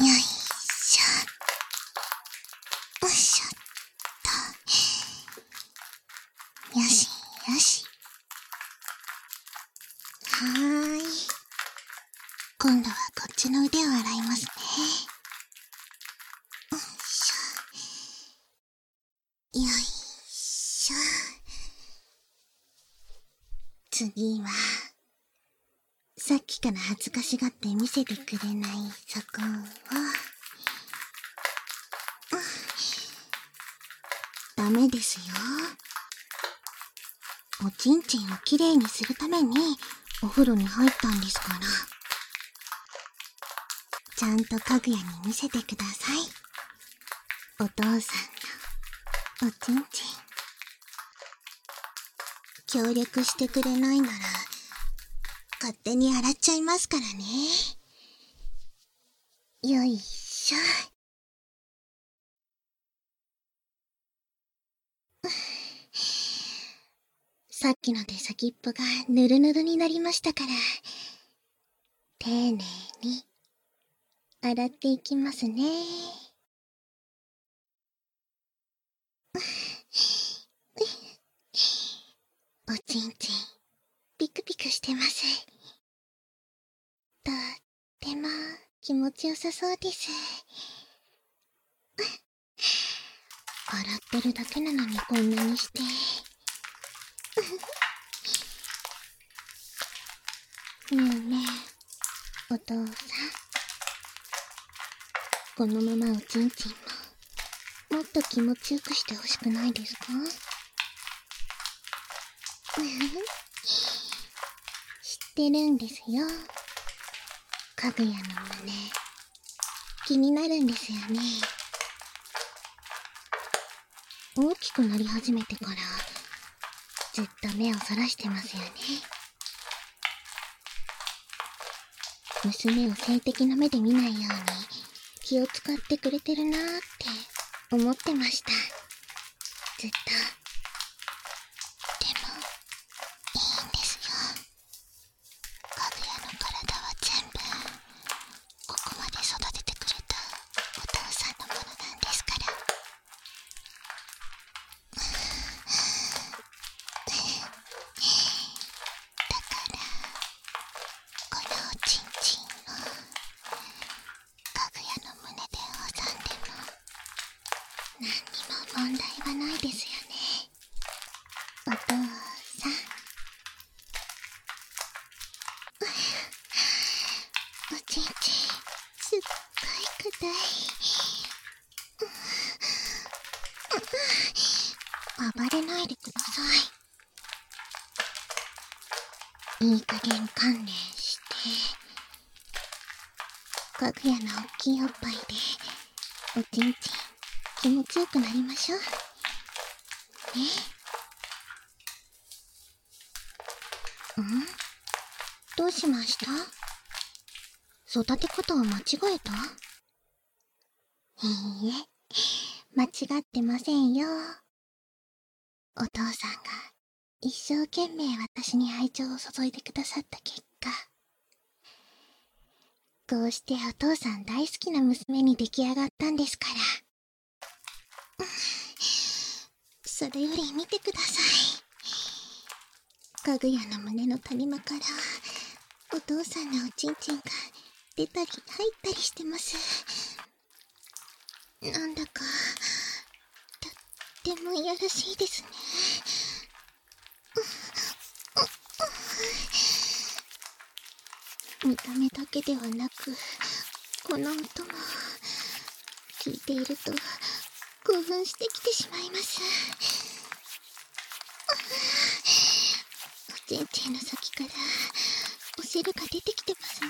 よいしょ。よいしょっと。よしよし。はーい。今度はこっちの腕を洗いますね。よいしょ。よいしょ。次は、さっきから恥ずかしがって見せてくれないそこを、ダメですよ。おちんちんをきれいにするためにお風呂に入ったんですから。ちゃんとかぐやに見せてください。お父さんのおちんちん。協力してくれないなら勝手に洗っちゃいますからね。よいしょ。さっきので先っぽがぬるぬるになりましたから、丁寧に洗っていきますね。おちんちんピクピクしてます。とっても気持ちよさそうです。洗ってるだけなのにこんなにして。ねえねえ、お父さん。このままおちんちんももっと気持ちよくしてほしくないですか？知ってるんですよ。かぐやの胸、気になるんですよね。大きくなり始めてから、ずっと目をそらしてますよね。娘を性的な目で見ないように気を使ってくれてるなーって思ってました。ずっと。でも、いいんですよ。かぐやの体は全部、ここまで育ててくれたお父さんのものなんですから。だから、このおちんちんをかぐやの胸で挟んでも何にも問題はないですよね。お父さん。おちんちんすっごい硬い。暴れないでください。いい加減観念して、かぐやの大きいおっぱいでおちんちん気持ちよくなりましょうね。どうしました？育て方を間違えた？いいえ、間違ってませんよ。お父さんが一生懸命私に愛情を注いでくださった結果、こうしてお父さん大好きな娘に出来上がったんですから。それより見てください。かぐやの胸の谷間からお父さんのおちんちんが出たり入ったりしてます。なんだかとってもいやらしいですね。見た目だけではなく、この音も聞いていると興奮してきてしまいます。おちんちんの先からお汁が出てきてます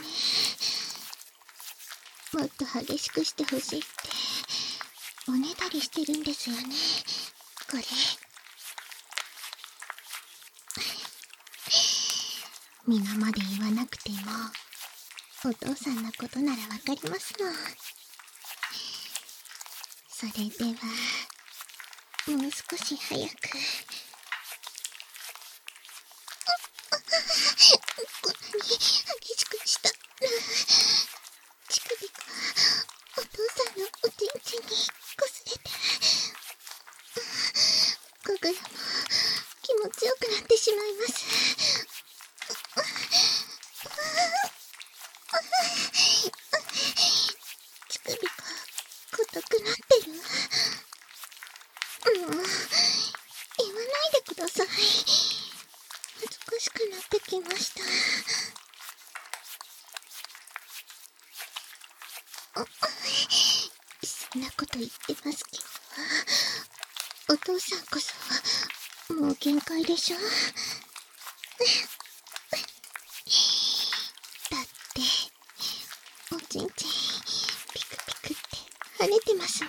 ね。もっと激しくしてほしいっておねだりしてるんですよね、これ。皆まで言わなくてもお父さんのことならわかりますの。それではもう少し早く。こんなに激しくした。乳首がぐやも気持ちよくなってしまいます。乳首が硬くなってる。もう言わないでください。恥ずかしくなってきました。そんなこと言ってますけど、お父さんこそもう限界でしょ。だっておちんちんピクピクって跳ねてますも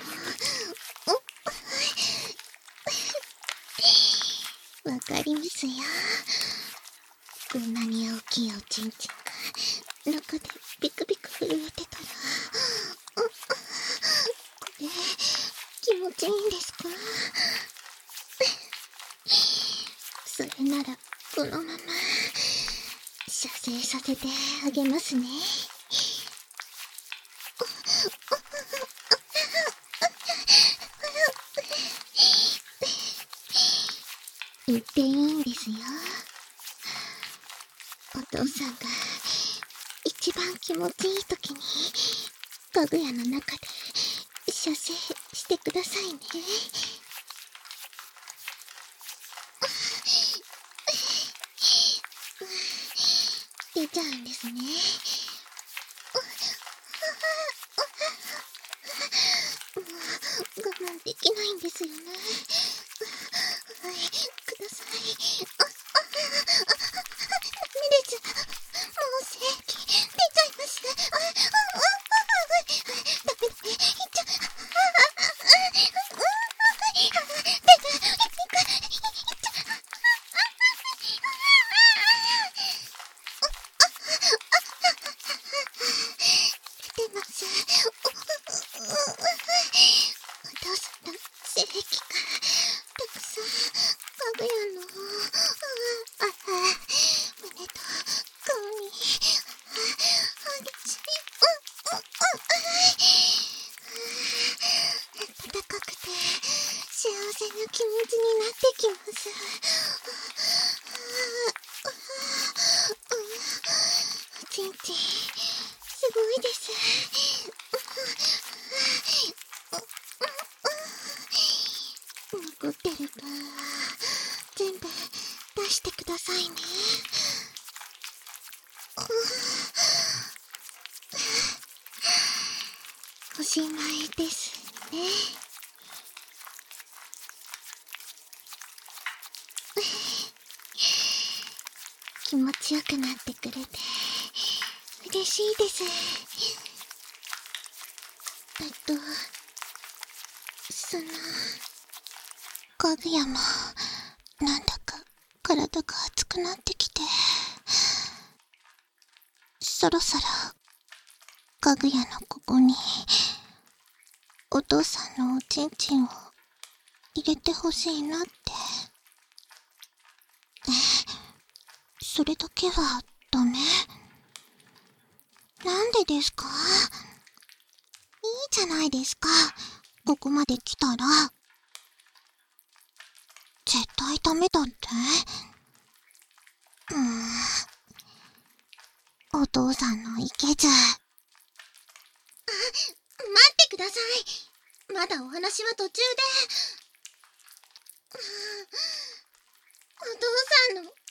ん。わかりますよ。こんなに大きいおちんちんが中でピクピク震えてたら、これ気持ちいいんですか？それならこのまま射精させてあげますね。言っていいんですよ。お父さんが一番気持ちいい時にかぐやの中で射精してくださいね。出ちゃうんですね。もう我慢できないんですよね。ください。ダメです。もう精液出ちゃいます。ダメ。いっちゃ。出てます。お父さんの精液がたくさんかぐやの胸と顔に激しい暖かくて幸せな気持ちになってきます。おちんちんすごいです。残ってる分は全部出してくださいね。おしまいですね。気持ちよくなってくれて嬉しいです。そのかぐやもなんだか体が熱くなってきて、そろそろかぐやのここにお父さんのおちんちんを入れてほしいなって。それだけはダメ？なんでですか？いいじゃないですか、ここまで来たら。絶対ダメだって？お父さんのいけず。待ってください。まだお話は途中で。お父さんの